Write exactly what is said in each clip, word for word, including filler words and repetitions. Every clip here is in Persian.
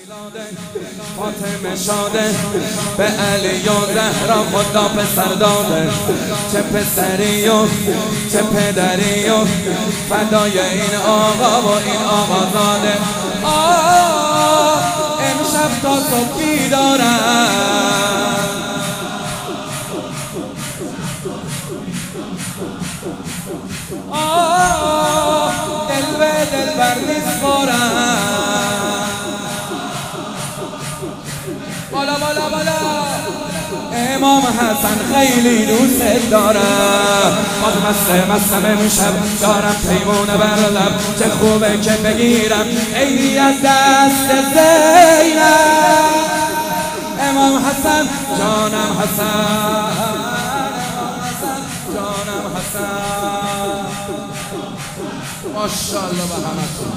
فاطمه شاده به علی و زهرا خدا پسر داده. چه پسری و چه پدری و فدای این آقا و این آقا زاده. آه امشب تا صبح بیدارم، آه دل به دل بر میسپارم. بالا بالا بالا امام حسن خیلی دوست دارم. باز مسته مستم امشب دارم پیمونه بر لب. چه خوبه که بگیرم عیدی از دست زینب. امام حسن جانم حسن، جانم حسن. ماشاءالله به همتون.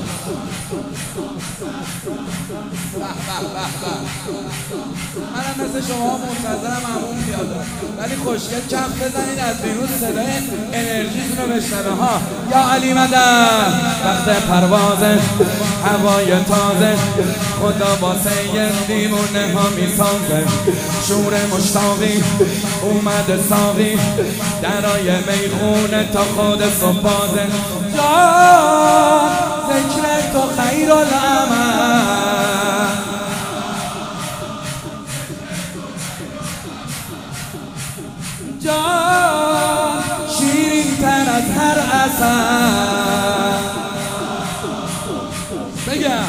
به به به به. منم مثل شما منتظرم عموم بیاد، ولی خوشگل کف بزنید از بیرون صدای انرژیتون رو بشنوه ها. یا علی مدد وقت پروازه، هوای تازه، خدا با سید دیوونه ها میسازه. شور مشتاقی اومده ساقی، درای میخونه تا خود صبح بازه. جان ذکر تو خیر العمل، جان شیرین تر از هر عسل. بگم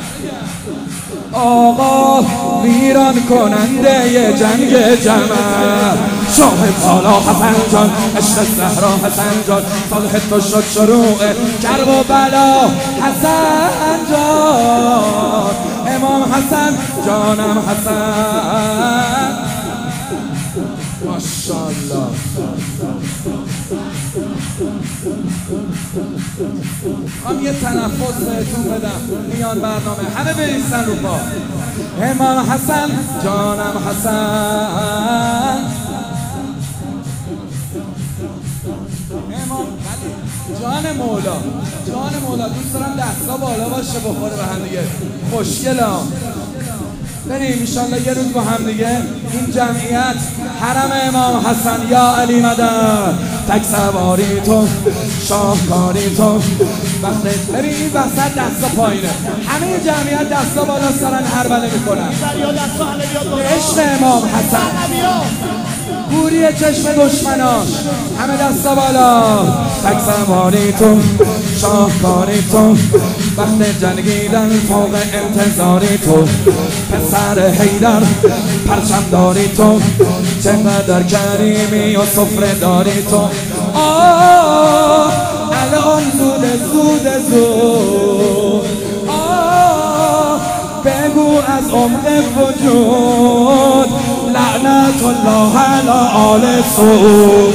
آقا ویران کننده جنگ جمل، شاه بالا حسن جان، عشق زهرا حسن جان، صالح تو شد شروع کرب و بلا حسن جان. امام حسن جانم حسن. ماشاءالله. هم یه تنفس بهتون بدم میان برنامه، همه بریستن رو پا. امام حسن جانم حسن. امام جان مولا، جان مولا. دوست دارم دستا بالا باشه بخوره به هم دیگه. خوشگلا بریم انشالله یه روز با هم دیگه این جمعیت حرم امام حسن. یا علی مدد تک سواری تو، شاهکاری تو. وقت بریم این وسط دستا پایینه، همه جمعیت دستا بالا سرن هر بله میکنن. عشق امام حسن گوری چشم دشمناش، همه دستا بالا. تک سواری تو، شاهکاری تو، وقت جنگیدن فوق انتظاری تو. پسر حیدر پرچم داری تو، چقدر کریمی و سفره داری تو. آه الان زود زود زود، آه بگو از عمق وجود لعنت الله علی آل سعود.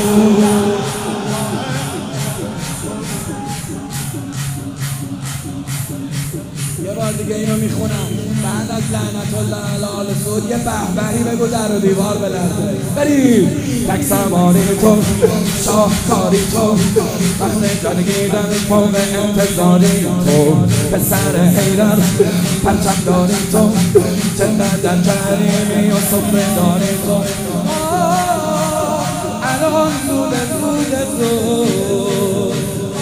یه بار دیگه اینو میخونم بعد از لعنت الله علی آل سعود. یه بهبهی بگو در و دیوار بلرزه. بریم تک سواری تو، شاهکاری تو، وقت جنگیدن فوق انتظاری تو. پسر حیدر پرچم داری تو، چقدر کریمی و سفره داری تو. آه الان زود زود زود،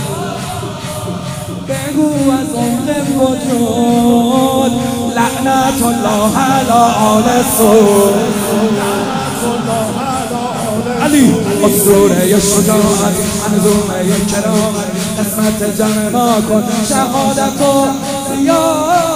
بگو از عمق وجود لعنت الله علی آل سعود. علی اسطوره شجاعت، منظومه کرامت، قسمت جمع ما کن شهادت و زیاد.